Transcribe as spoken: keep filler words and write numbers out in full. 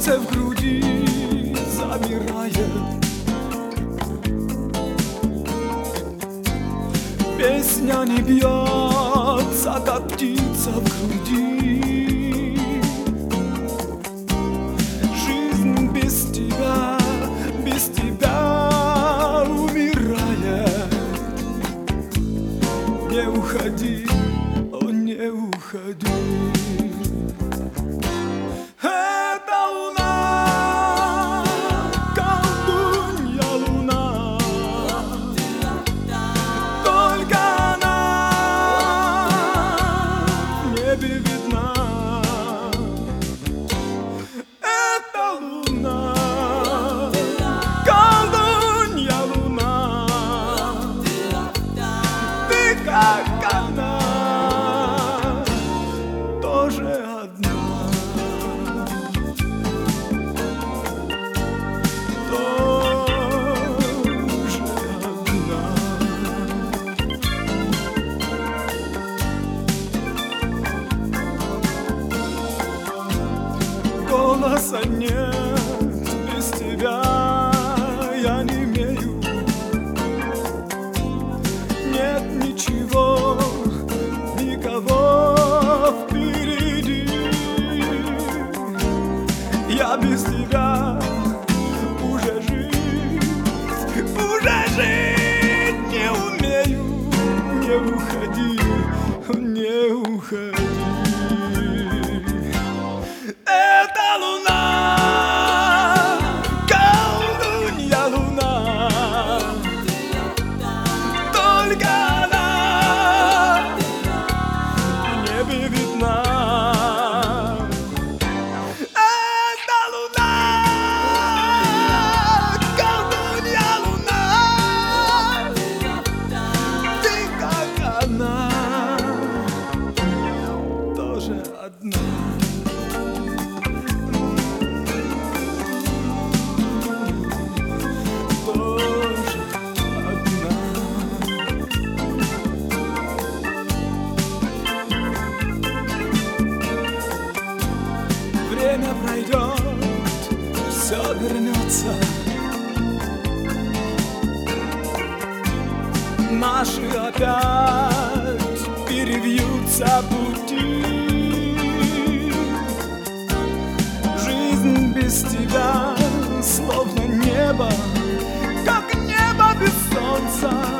сердце в груди замирает. Песня не бьется, как птица в груди. Жизнь без тебя, без тебя умирает. Не уходи, о, не уходи. Видна. Это луна, колдунья луна. Ты как она, тоже одна. Голоса нет, без тебя я не имею. Нет ничего, никого впереди. Я без тебя уже жить, уже жить не умею. Не уходи, не уходи. Одна. Тоже одна. Время пройдет, все вернется. Наши опять перевьются пути. Без тебя словно небо, как небо без солнца.